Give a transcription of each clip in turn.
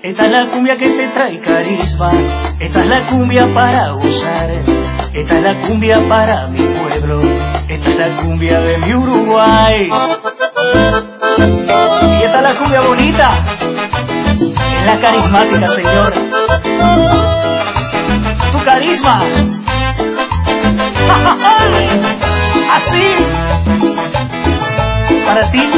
Esta es la cumbia que te trae carisma, esta es la cumbia para gozar, esta es la cumbia para mi pueblo, esta es la cumbia de mi Uruguay. Y esta es la cumbia bonita, es la carismática, señor. Tu carisma. Así, para ti.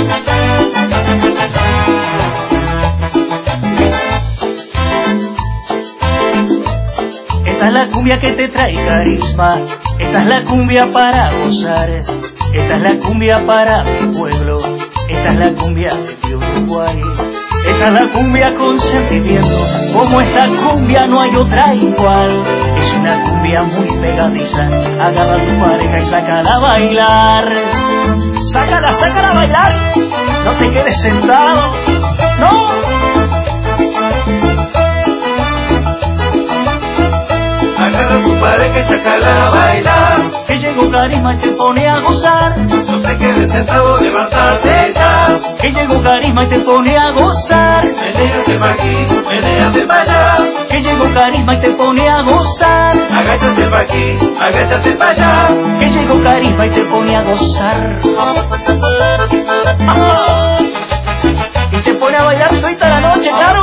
Esta es la cumbia que te trae carisma, esta es la cumbia para gozar, esta es la cumbia para mi pueblo, esta es la cumbia de Uruguay. Esta es la cumbia con sentimiento, como esta cumbia no hay otra igual. Es una cumbia muy pegadiza, agarra a tu pareja y sácala a bailar. Sácala, sácala a bailar, no te quedes sentado, no. Agarra a tu pareja y sácala a bailar. Que llegó carisma y te pone a gozar. No te quedes sentado, levantarte ya. Que llegó carisma y te pone a gozar. Menéate pa' aquí, menéate pa' allá. Que llegó carisma y te pone a gozar. Agáchate pa' aquí, agáchate pa' allá. Que llegó carisma y te pone a gozar. Y te pone a bailar toda la noche, claro.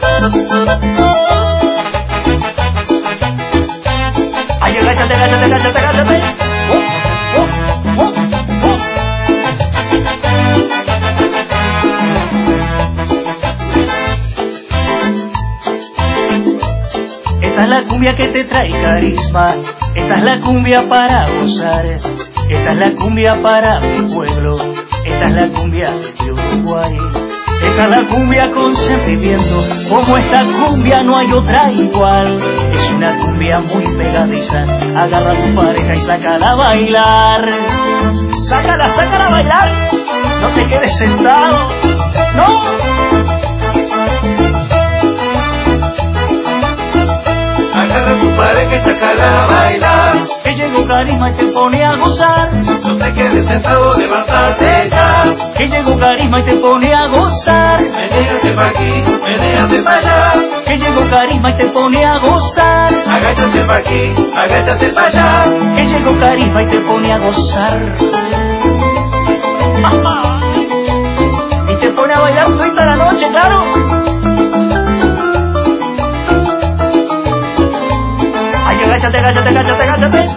Ay, agáchate, agáchate, agáchate, agáchate. Esta es la cumbia que te trae carisma, esta es la cumbia para gozar, esta es la cumbia para mi pueblo, esta es la cumbia de Uruguay. Esta es la cumbia con sentimiento, como esta cumbia no hay otra igual. Es una cumbia muy pegadiza, agarra a tu pareja y sácala a bailar. Sácala, sácala a bailar, no te quedes sentado, no. Agarra a tu pareja y sácala a bailar. Que llegó carisma y te pone a gozar. No te quedes sentado, levantarte ya. Que llegó carisma y te pone a gozar. Menéate pa' aquí, menéate pa' allá. Que llegó carisma y te pone a gozar. Agáchate pa' aquí, agáchate pa' allá. Que llegó carisma y te pone a gozar. Y te pone a bailar toda la noche, claro. Ay, agáchate, agáchate, agáchate, agáchate.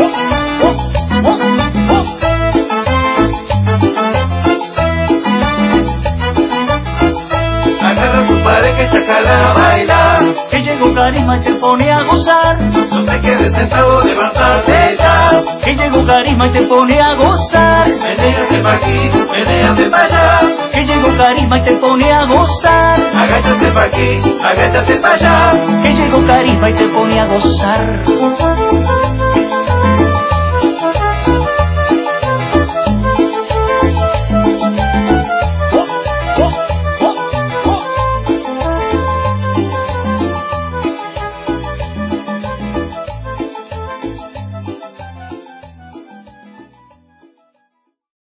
Agarra a tu pareja y sácala a bailar. Que llegó carisma y te pone a gozar. No te quedes sentado, levantarte ya. Que llegó carisma y te pone a gozar. Menéate pa' aquí, menéate pa' allá. Que llegó carisma y te pone a gozar. Agáchate pa' aquí, agáchate pa' allá. Que llegó carisma y te pone a gozar.